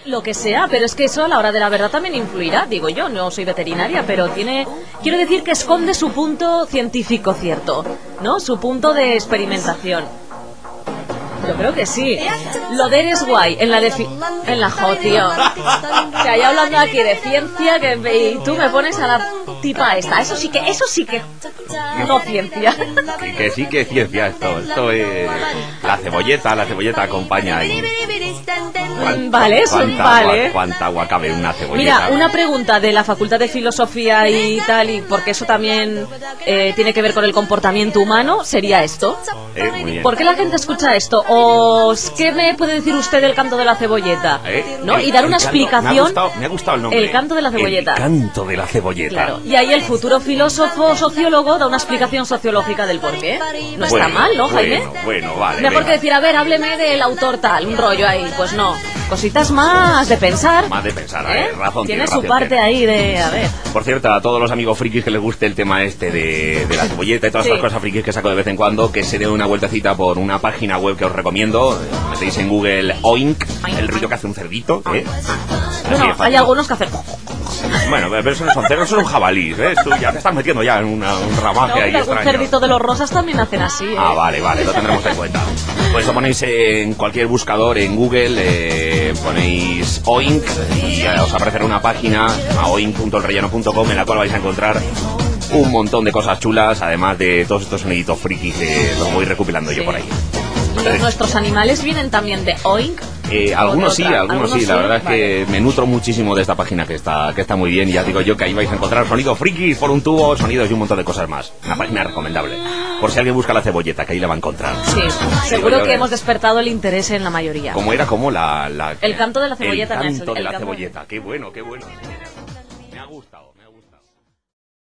Lo que sea, pero es que eso a la hora de la verdad también influirá, digo yo, no soy veterinaria, pero quiero decir que esconde su punto científico cierto, ¿no? Su punto de experimentación. Yo creo que sí. Lo de eres guay, en la jo, tío. O sea, ya hablando aquí de ciencia, y tú me pones a la tipa esta. Eso sí que no ciencia. Que sí que es ciencia esto es la cebolleta acompaña ahí. Vale, ¿Cuánta agua cabe en una cebolleta? Mira, una pregunta de la Facultad de Filosofía y tal, y porque eso también tiene que ver con el comportamiento humano, sería esto. Muy bien. ¿Por qué la gente escucha esto? ¿O qué me puede decir usted del canto de la cebolleta? ¿No? Y dar una explicación. Me ha gustado el nombre. El canto de la cebolleta. El canto de la cebolleta. Claro. Y ahí el futuro filósofo sociólogo da una explicación sociológica del por qué. No está mal, ¿no, Jaime? Bueno, vale. Mejor que decir, a ver, hábleme del autor tal, un rollo ahí. Pues no. Cositas más de pensar. Más de pensar, razón. Tiene su parte ahí de, a ver. Por cierto, a todos los amigos frikis que les guste el tema este de la cebolleta y todas las cosas frikis que saco de vez en cuando, que se dé una vueltecita por una página web que os recomiendo. Metéis en Google Oink, el ruido que hace un cerdito. Bueno, hay algunos que hacen... Bueno, pero eso no son cerdos, son jabalíes, ¿ves? Tú ya te estás metiendo ya en un ramaje ahí extraño. Un cerdito de los rosas también hacen así, Ah, vale, lo tendremos en cuenta. Pues lo ponéis en cualquier buscador en Google, ponéis Oink y os aparecerá una página, oink.elrelleno.com, en la cual vais a encontrar un montón de cosas chulas, además de todos estos soniditos frikis que los voy recopilando yo por ahí. ¿Y nuestros animales vienen también de Oink? Algunos sí, la verdad es que me nutro muchísimo de esta página que está muy bien, y ya digo yo que ahí vais a encontrar sonidos frikis por un tubo, sonidos y un montón de cosas más. Una página recomendable. Por si alguien busca la cebolleta, que ahí la va a encontrar. Sí, seguro que hemos despertado el interés en la mayoría. ¿Cómo era? El canto de la cebolleta. El canto de la cebolleta, qué bueno. Me ha gustado.